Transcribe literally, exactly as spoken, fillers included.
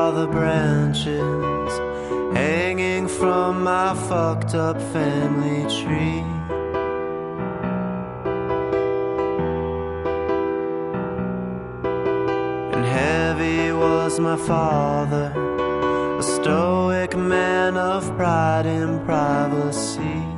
saw the branches hanging from my fucked up family tree. And heavy was my father, a stoic man of pride and privacy.